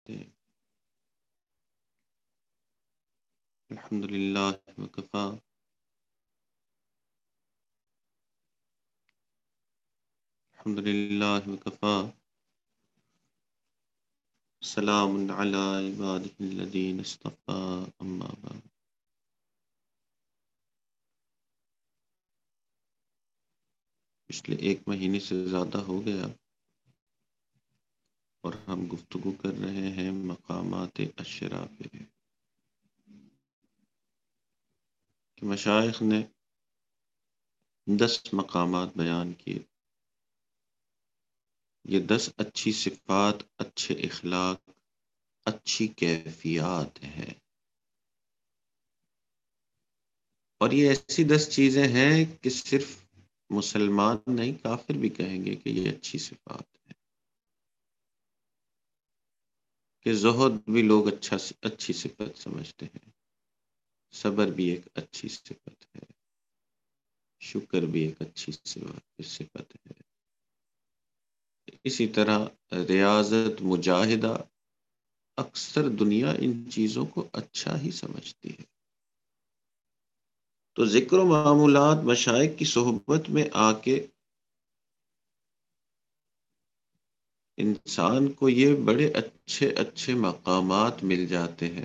ہیں۔ الحمد للہ وکفا، الحمد للہ وکفا، سلام علی عبادہ الذین اصطفیٰ، اما بعد۔ پچھلے ایک مہینے سے زیادہ ہو گیا اور ہم گفتگو کر رہے ہیں مقامات عشرہ پہ کہ مشائخ نے 10 مقامات بیان کیے۔ یہ 10 اچھی صفات، اچھے اخلاق، اچھی کیفیات ہیں، اور یہ ایسی 10 چیزیں ہیں کہ صرف مسلمان نہیں، کافر بھی کہیں گے کہ یہ اچھی صفات ہے۔ کہ زہد بھی لوگ اچھی صفت سمجھتے ہیں، صبر بھی ایک اچھی صفت ہے، شکر بھی ایک اچھی صفت ہے، اسی طرح ریاضت، مجاہدہ، اکثر دنیا ان چیزوں کو اچھا ہی سمجھتی ہے۔ تو ذکر و معمولات مشائخ کی صحبت میں آ کے انسان کو یہ بڑے اچھے اچھے مقامات مل جاتے ہیں،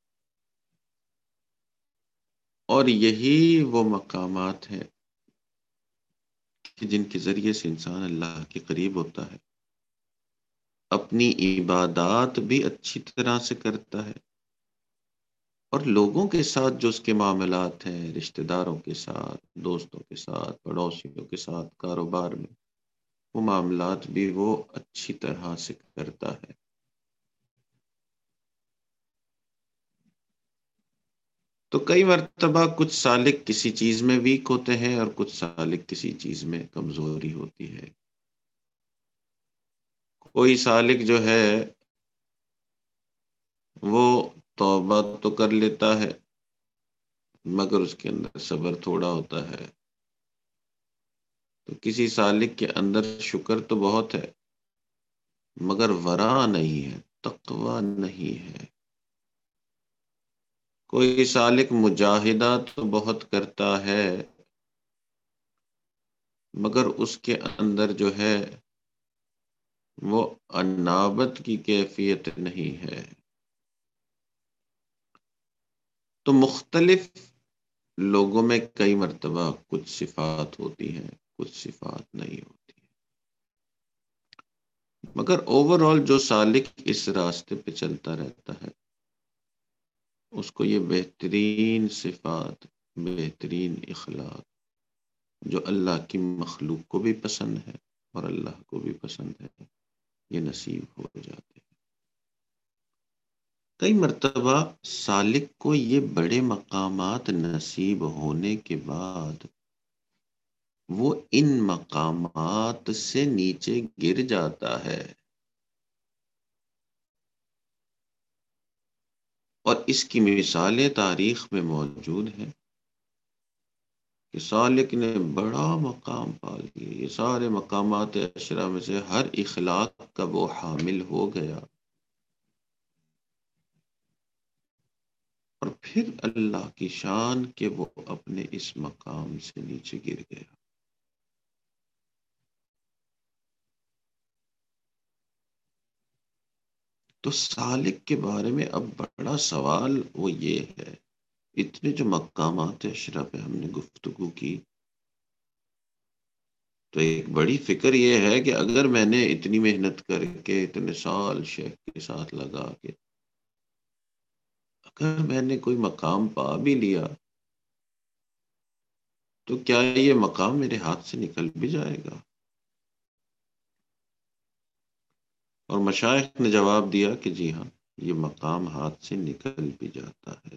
اور یہی وہ مقامات ہیں کہ جن کے ذریعے سے انسان اللہ کے قریب ہوتا ہے، اپنی عبادات بھی اچھی طرح سے کرتا ہے، اور لوگوں کے ساتھ جو اس کے معاملات ہیں، رشتہ داروں کے ساتھ، دوستوں کے ساتھ، پڑوسیوں کے ساتھ، کاروبار میں، وہ معاملات بھی وہ اچھی طرح سے کرتا ہے۔ تو کئی مرتبہ کچھ سالک کسی چیز میں ویک ہوتے ہیں اور کچھ سالک کسی چیز میں کمزوری ہوتی ہے۔ کوئی سالک جو ہے وہ توبہ تو کر لیتا ہے، مگر اس کے اندر صبر تھوڑا ہوتا ہے۔ تو کسی سالک کے اندر شکر تو بہت ہے، مگر ورع نہیں ہے، تقوی نہیں ہے۔ کوئی سالک مجاہدہ تو بہت کرتا ہے، مگر اس کے اندر جو ہے وہ انابت کی کیفیت نہیں ہے۔ تو مختلف لوگوں میں کئی مرتبہ کچھ صفات ہوتی ہیں، کچھ صفات نہیں ہوتی، مگر اوور آل جو سالک اس راستے پہ چلتا رہتا ہے اس کو یہ بہترین صفات، بہترین اخلاق جو اللہ کی مخلوق کو بھی پسند ہے اور اللہ کو بھی پسند ہے، یہ نصیب ہو جاتے ہیں۔ کئی مرتبہ سالک کو یہ بڑے مقامات نصیب ہونے کے بعد وہ ان مقامات سے نیچے گر جاتا ہے، اور اس کی مثالیں تاریخ میں موجود ہیں کہ سالک نے بڑا مقام پا لیا، یہ سارے مقامات عشرہ میں سے ہر اخلاق کا وہ حامل ہو گیا، اور پھر اللہ کی شان کہ وہ اپنے اس مقام سے نیچے گر گیا۔ تو سالک کے بارے میں اب بڑا سوال وہ یہ ہے، اتنے جو مقامات عشرہ پہ ہم نے گفتگو کی، تو ایک بڑی فکر یہ ہے کہ اگر میں نے اتنی محنت کر کے اتنے سال شیخ کے ساتھ لگا کے اگر میں نے کوئی مقام پا بھی لیا تو کیا یہ مقام میرے ہاتھ سے نکل بھی جائے گا؟ اور مشائخ نے جواب دیا کہ جی ہاں، یہ مقام ہاتھ سے نکل بھی جاتا ہے،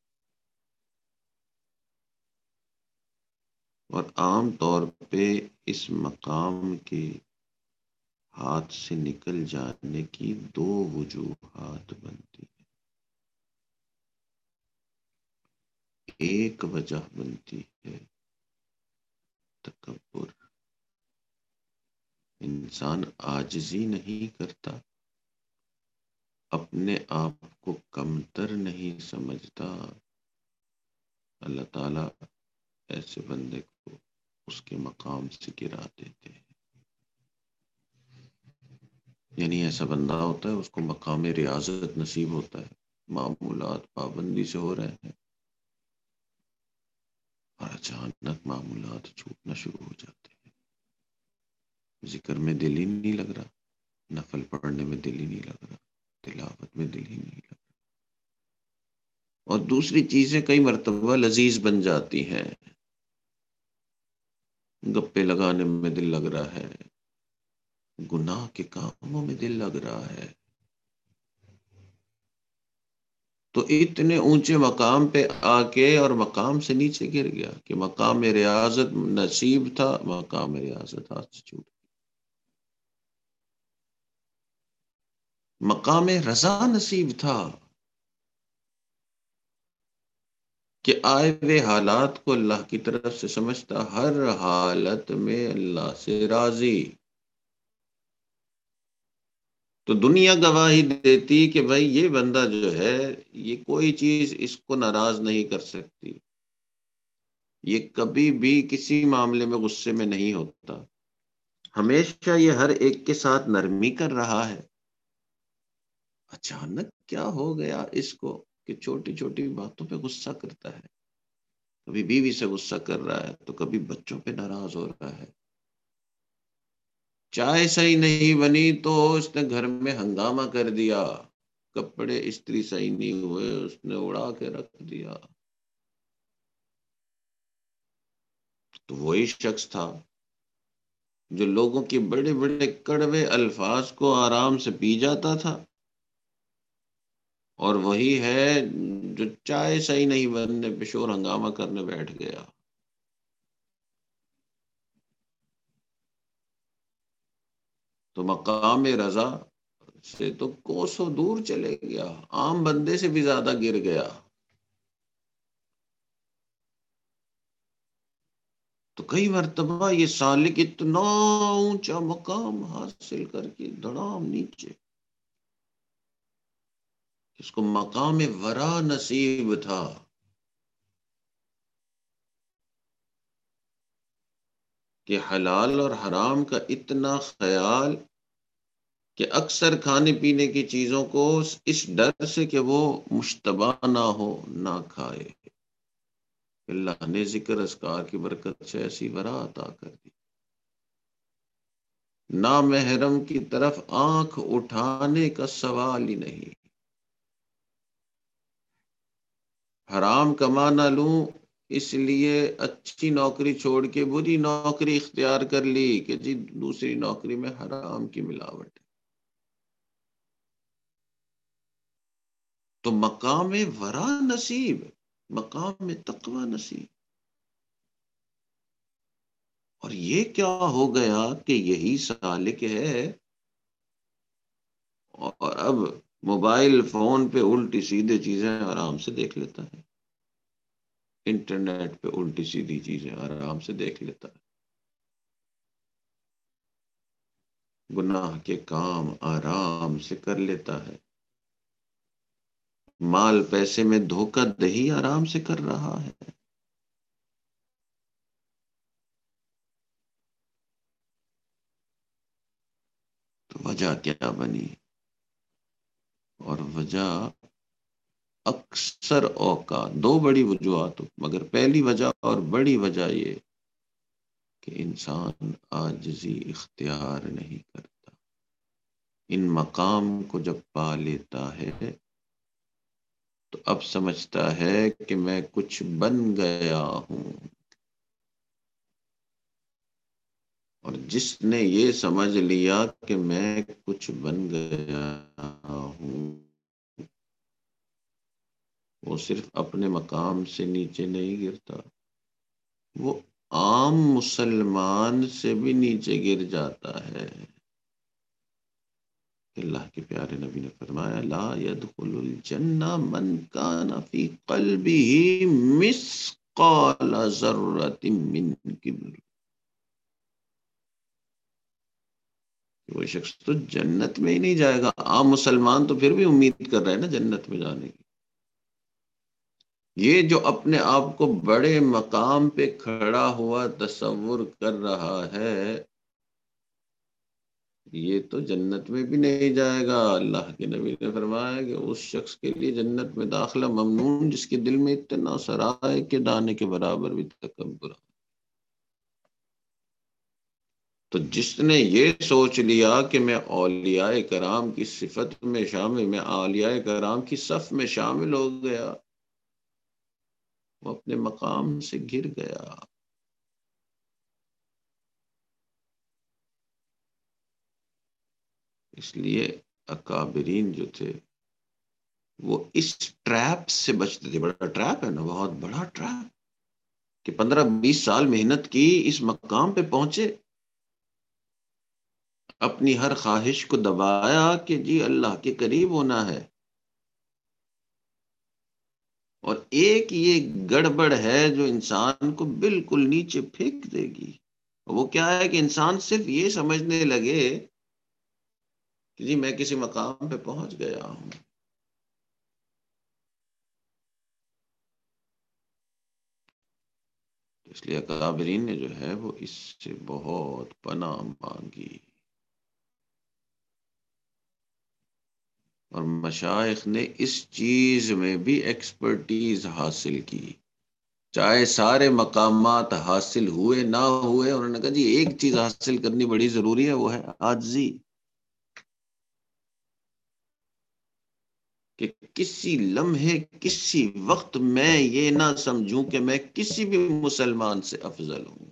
اور عام طور پہ اس مقام کے ہاتھ سے نکل جانے کی 2 وجوہات بنتی ہیں۔ ایک وجہ بنتی ہے تکبر، انسان عاجزی نہیں کرتا، اپنے آپ کو کمتر نہیں سمجھتا، اللہ تعالیٰ ایسے بندے کو اس کے مقام سے گرا دیتے ہیں۔ یعنی ایسا بندہ ہوتا ہے اس کو مقام ریاضت نصیب ہوتا ہے، معمولات پابندی سے ہو رہے ہیں اور اچانک معمولات چھوٹنا شروع ہو جاتے ہیں، ذکر میں دل ہی نہیں لگ رہا، نفل پڑھنے میں دل ہی نہیں لگ رہا، تلاوت میں دل ہی نہیں لگ رہا، اور دوسری چیزیں کئی مرتبہ لذیذ بن جاتی ہیں، گپے لگانے میں دل لگ رہا ہے، گناہ کے کاموں میں دل لگ رہا ہے، تو اتنے اونچے مقام پہ آ کے اور مقام سے نیچے گر گیا کہ مقام ریاضت نصیب تھا، مقام ریاضت ہاتھ سے چھوٹ گیا، مقام رضا نصیب تھا کہ آئے ہوئے حالات کو اللہ کی طرف سے سمجھتا، ہر حالت میں اللہ سے راضی، تو دنیا گواہی دیتی کہ بھائی یہ بندہ جو ہے یہ کوئی چیز اس کو ناراض نہیں کر سکتی، یہ کبھی بھی کسی معاملے میں غصے میں نہیں ہوتا، ہمیشہ یہ ہر ایک کے ساتھ نرمی کر رہا ہے۔ اچانک کیا ہو گیا اس کو کہ چھوٹی چھوٹی باتوں پہ غصہ کرتا ہے، کبھی بیوی سے غصہ کر رہا ہے تو کبھی بچوں پہ ناراض ہو رہا ہے، چائے صحیح نہیں بنی تو اس نے گھر میں ہنگامہ کر دیا، کپڑے استری صحیح نہیں ہوئے اس نے اڑا کے رکھ دیا، تو وہی شخص تھا جو لوگوں کے بڑے بڑے کڑوے الفاظ کو آرام سے پی جاتا تھا، اور وہی ہے جو چائے صحیح نہیں بننے پہ شور ہنگامہ کرنے بیٹھ گیا۔ تو مقام رضا سے تو کوسوں دور چلے گیا، عام بندے سے بھی زیادہ گر گیا، تو کئی مرتبہ یہ سالک اتنا اونچا مقام حاصل کر کے دڑام نیچے، اس کو مقام ورا نصیب تھا کہ حلال اور حرام کا اتنا خیال کہ اکثر کھانے پینے کی چیزوں کو اس ڈر سے کہ وہ مشتبہ نہ ہو نہ کھائے، اللہ نے ذکر اذکار کی برکت سے ایسی ورا عطا کر دی، نامحرم کی طرف آنکھ اٹھانے کا سوال ہی نہیں، حرام کما نہ لوں اس لیے اچھی نوکری چھوڑ کے بری نوکری اختیار کر لی کہ جی دوسری نوکری میں حرام کی ملاوٹ ہے، تو مقام ورا نصیب، مقام تقوی نصیب، اور یہ کیا ہو گیا کہ یہی سالک ہے اور اب موبائل فون پہ الٹی سیدھے چیزیں آرام سے دیکھ لیتا ہے، انٹرنیٹ پہ الٹی سیدھی چیزیں آرام سے دیکھ لیتا ہے، گناہ کے کام آرام سے کر لیتا ہے، مال پیسے میں دھوکہ دہی آرام سے کر رہا ہے، تو وجہ کیا بنی؟ اور وجہ اکثر اوقات دو بڑی وجوہات، مگر پہلی وجہ اور بڑی وجہ یہ کہ انسان عاجزی اختیار نہیں کرتا، ان مقام کو جب پا لیتا ہے تو اب سمجھتا ہے کہ میں کچھ بن گیا ہوں، اور جس نے یہ سمجھ لیا کہ میں کچھ بن گیا ہوں وہ صرف اپنے مقام سے نیچے نہیں گرتا، وہ عام مسلمان سے بھی نیچے گر جاتا ہے، اللہ کے پیارے نبی نے فرمایا لا يدخل الجنہ من کان فی قلبہ مثقال ذرۃ من کبر، وہ شخص تو جنت میں ہی نہیں جائے گا. عام مسلمان تو پھر بھی امید کر رہے ہیں نا جنت میں جانے کی. یہ جو اپنے آپ کو بڑے مقام پہ کھڑا ہوا تصور کر رہا ہے، یہ تو جنت میں بھی نہیں جائے گا. اللہ کے نبی نے فرمایا کہ اس شخص کے لیے جنت میں داخلہ ممنون جس کے دل میں اتنا سرائے کے دانے کے برابر بھی تکبر. تو جس نے یہ سوچ لیا کہ میں اولیاء کرام کی صفت میں شامل، میں اولیاء کرام کی صف میں شامل ہو گیا، وہ اپنے مقام سے گر گیا. اس لیے اکابرین جو تھے وہ اس ٹریپ سے بچتے تھے. بڑا ٹریپ ہے نا، بہت بڑا ٹریپ، کہ 15-20 سال محنت کی، اس مقام پہ پہنچے، اپنی ہر خواہش کو دبایا کہ جی اللہ کے قریب ہونا ہے، اور ایک یہ گڑبڑ ہے جو انسان کو بالکل نیچے پھینک دے گی. وہ کیا ہے کہ انسان صرف یہ سمجھنے لگے کہ جی میں کسی مقام پہ پہنچ گیا ہوں. اس لیے اکابرین نے جو ہے وہ اس سے بہت پناہ مانگی، اور مشائخ نے اس چیز میں بھی ایکسپرٹیز حاصل کی. چاہے سارے مقامات حاصل ہوئے نہ ہوئے، انہوں نے کہا جی ایک چیز حاصل کرنی بڑی ضروری ہے، وہ ہے عاجزی. کہ کسی لمحے، کسی وقت میں یہ نہ سمجھوں کہ میں کسی بھی مسلمان سے افضل ہوں.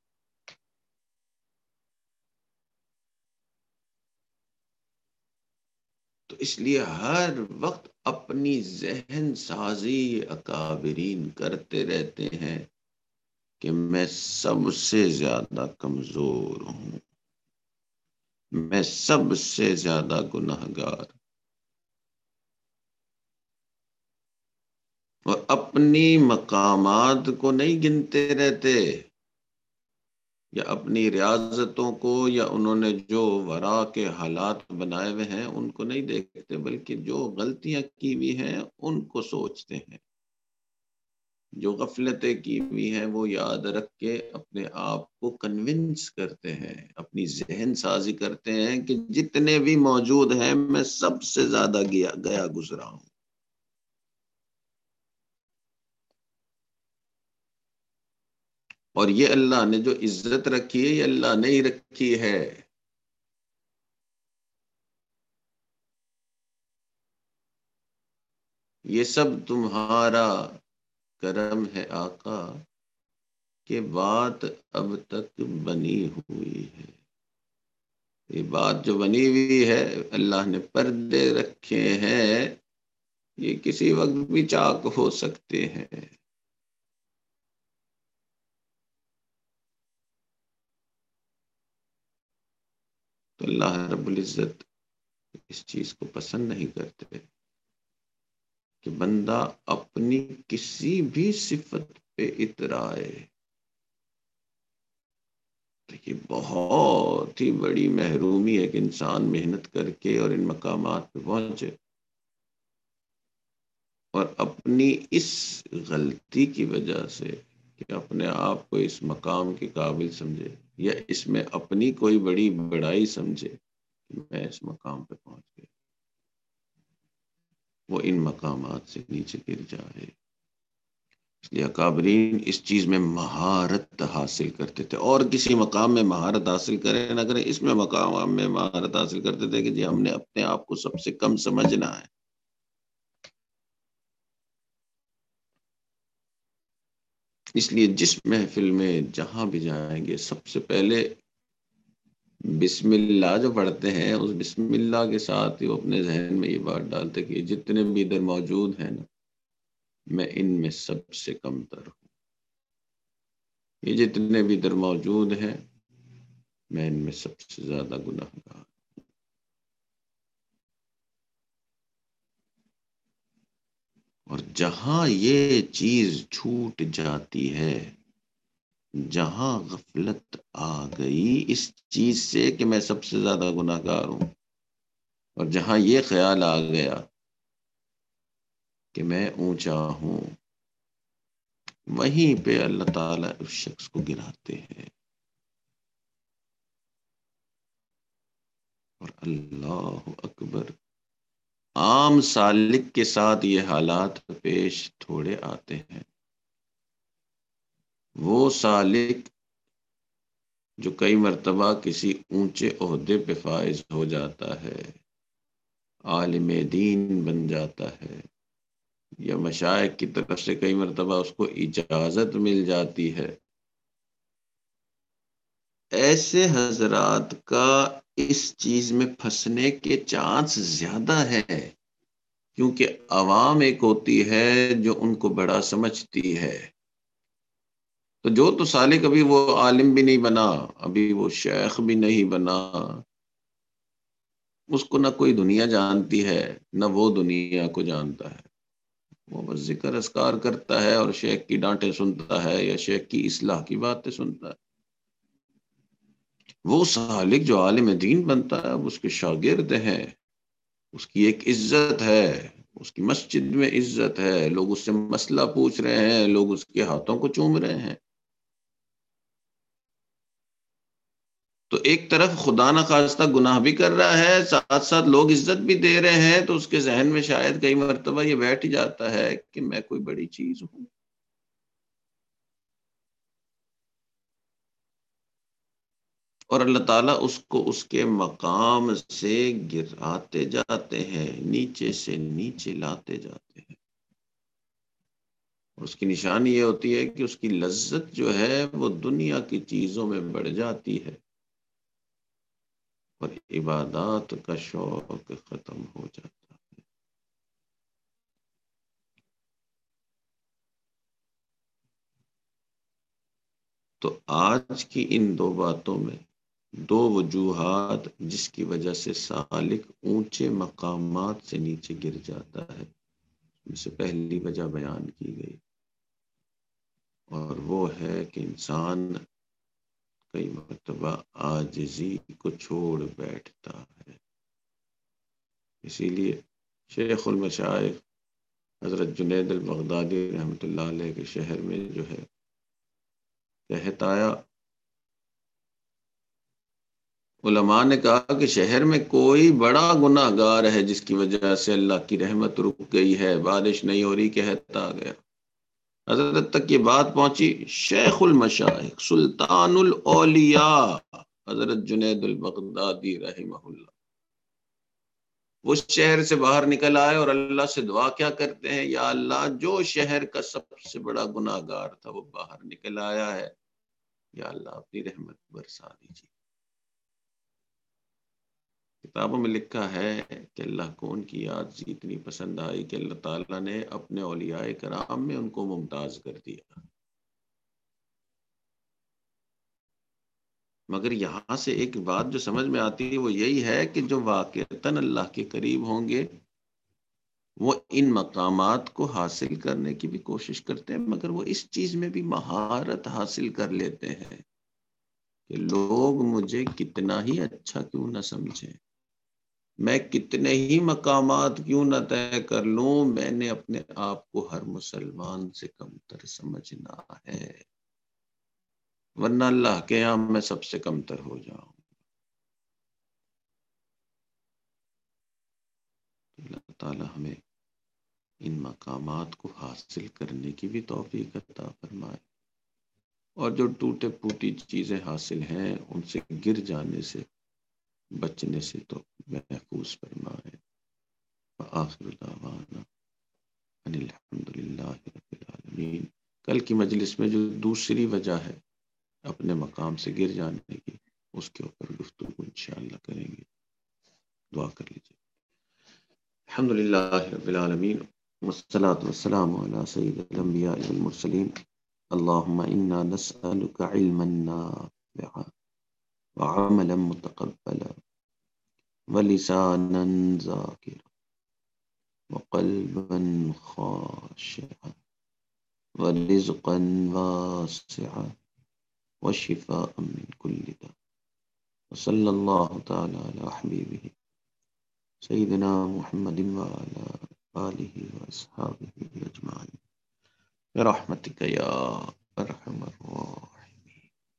تو اس لیے ہر وقت اپنی ذہن سازی اکابرین کرتے رہتے ہیں کہ میں سب سے زیادہ کمزور ہوں، میں سب سے زیادہ گنہگار، اور اپنی مقامات کو نہیں گنتے رہتے، یا اپنی ریاضتوں کو، یا انہوں نے جو ورا کے حالات بنائے ہوئے ہیں ان کو نہیں دیکھتے، بلکہ جو غلطیاں کی ہوئی ہیں ان کو سوچتے ہیں. جو غفلتیں کی ہوئی ہیں وہ یاد رکھ کے اپنے آپ کو کنونس کرتے ہیں، اپنی ذہن سازی کرتے ہیں کہ جتنے بھی موجود ہیں میں سب سے زیادہ گیا گزرا ہوں. اور یہ اللہ نے جو عزت رکھی ہے، یہ اللہ نے ہی رکھی ہے. یہ سب تمہارا کرم ہے آقا، کہ بات اب تک بنی ہوئی ہے. یہ بات جو بنی ہوئی ہے، اللہ نے پردے رکھے ہیں، یہ کسی وقت بھی چاک ہو سکتے ہیں. تو اللہ رب العزت اس چیز کو پسند نہیں کرتے کہ بندہ اپنی کسی بھی صفت پہ اترائے. دیکھیے بہت ہی بڑی محرومی ہے کہ انسان محنت کر کے اور ان مقامات پہ پہنچے، اور اپنی اس غلطی کی وجہ سے کہ اپنے آپ کو اس مقام کے قابل سمجھے، یا اس میں اپنی کوئی بڑی بڑائی سمجھے کہ میں اس مقام پہ پہنچ گیا، وہ ان مقامات سے نیچے گر جائے. اس لیے اکابرین اس چیز میں مہارت حاصل کرتے تھے، اور کسی مقام میں مہارت حاصل کریں نہ کریں، اس میں مقام میں مہارت حاصل کرتے تھے کہ جی ہم نے اپنے آپ کو سب سے کم سمجھنا ہے. اس لیے جس محفل میں جہاں بھی جائیں گے، سب سے پہلے بسم اللہ جو پڑھتے ہیں، اس بسم اللہ کے ساتھ ہی وہ اپنے ذہن میں یہ بات ڈالتے کہ جتنے بھی ادھر موجود ہیں نا، میں ان میں سب سے کم تر ہوں. یہ جتنے بھی ادھر موجود ہیں، میں ان میں سب سے زیادہ گنہگار. اور جہاں یہ چیز چھوٹ جاتی ہے، جہاں غفلت آ گئی اس چیز سے کہ میں سب سے زیادہ گناہ گار ہوں، اور جہاں یہ خیال آ گیا کہ میں اونچا ہوں، وہیں پہ اللہ تعالیٰ اس شخص کو گراتے ہیں. اور اللہ اکبر، عام سالک کے ساتھ یہ حالات پیش تھوڑے آتے ہیں. وہ سالک جو کئی مرتبہ کسی اونچے عہدے پہ فائز ہو جاتا ہے، عالم دین بن جاتا ہے، یا مشائخ کی طرف سے کئی مرتبہ اس کو اجازت مل جاتی ہے، ایسے حضرات کا اس چیز میں پھنسنے کے چانس زیادہ ہے، کیونکہ عوام ایک ہوتی ہے جو ان کو بڑا سمجھتی ہے. تو جو تو سالک ابھی وہ عالم بھی نہیں بنا، ابھی وہ شیخ بھی نہیں بنا، اس کو نہ کوئی دنیا جانتی ہے نہ وہ دنیا کو جانتا ہے. وہ بس ذکر اذکار کرتا ہے اور شیخ کی ڈانٹیں سنتا ہے یا شیخ کی اصلاح کی باتیں سنتا ہے. وہ سالک جو عالم دین بنتا ہے اس کے شاگرد ہیں، اس کی ایک عزت ہے، اس کی مسجد میں عزت ہے، لوگ اس سے مسئلہ پوچھ رہے ہیں، لوگ اس کے ہاتھوں کو چوم رہے ہیں. تو ایک طرف خدا نخواستہ گناہ بھی کر رہا ہے، ساتھ ساتھ لوگ عزت بھی دے رہے ہیں، تو اس کے ذہن میں شاید کئی مرتبہ یہ بیٹھ جاتا ہے کہ میں کوئی بڑی چیز ہوں. اور اللہ تعالیٰ اس کو اس کے مقام سے گراتے جاتے ہیں، نیچے سے نیچے لاتے جاتے ہیں. اور اس کی نشانی یہ ہوتی ہے کہ اس کی لذت جو ہے وہ دنیا کی چیزوں میں بڑھ جاتی ہے، اور عبادات کا شوق ختم ہو جاتا ہے. تو آج کی ان دو باتوں میں دو وجوہات جس کی وجہ سے سالک اونچے مقامات سے نیچے گر جاتا ہے، جس سے پہلی وجہ بیان کی گئی، اور وہ ہے کہ انسان کئی مرتبہ عاجزی کو چھوڑ بیٹھتا ہے. اسی لیے شیخ المشائخ حضرت جنید البغدادی رحمۃ اللہ علیہ کے شہر میں جو ہے کہتا آیا، علماء نے کہا کہ شہر میں کوئی بڑا گناہ گار ہے جس کی وجہ سے اللہ کی رحمت رک گئی ہے، بارش نہیں ہو رہی. کہتا گیا، حضرت تک یہ بات پہنچی، شیخ المشائخ سلطان الاولیاء حضرت جنید البغدادی رحمہ اللہ اس شہر سے باہر نکل آئے اور اللہ سے دعا کیا کرتے ہیں، یا اللہ جو شہر کا سب سے بڑا گناہ گار تھا وہ باہر نکل آیا ہے، یا اللہ اپنی رحمت برسا دیجیے. کتابوں میں لکھا ہے کہ اللہ کو ان کی عاجزی اتنی پسند آئی کہ اللہ تعالیٰ نے اپنے اولیاء کرام میں ان کو ممتاز کر دیا. مگر یہاں سے ایک بات جو سمجھ میں آتی ہے وہ یہی ہے کہ جو واقعتاً اللہ کے قریب ہوں گے وہ ان مقامات کو حاصل کرنے کی بھی کوشش کرتے ہیں، مگر وہ اس چیز میں بھی مہارت حاصل کر لیتے ہیں کہ لوگ مجھے کتنا ہی اچھا کیوں نہ سمجھیں، میں کتنے ہی مقامات کیوں نہ طے کر لوں، میں نے اپنے آپ کو ہر مسلمان سے کم تر سمجھنا ہے، ورنہ اللہ کے یہاں میں سب سے کم تر ہو جاؤں. اللہ تعالیٰ ہمیں ان مقامات کو حاصل کرنے کی بھی توفیق عطا فرمائے، اور جو ٹوٹے پھوٹی چیزیں حاصل ہیں ان سے گر جانے سے بچنے سے تو محفوظ فرمائے. وآخر دعوانا ان الحمد للہ رب العالمین. کل کی مجلس میں جو دوسری وجہ ہے اپنے مقام سے گر جانے کی، اس کے اوپر گفتگو انشاءاللہ کریں گے. دعا کر لیجیے. الحمد للہ رب العالمین والصلاة والسلام على سید الانبیاء والمرسلین. اللهم إنا نسألك علما نافعا وعملا متقبلا ولسانا ذاكرا وقلبا خاشعا ورزقا واسعا وشفاء من كل داء. وصلى الله تعالى على حبيبه سيدنا محمد وعلى آله وأصحابه أجمعين برحمتك يا